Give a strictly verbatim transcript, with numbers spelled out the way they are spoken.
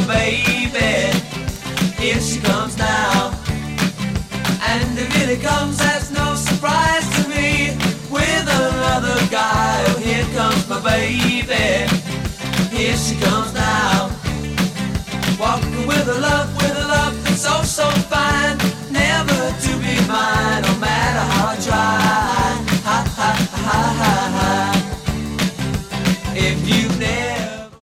baby. Here she comes now. And it really comes as no surprise to me. With another guy, oh, here comes my baby. Here she comes.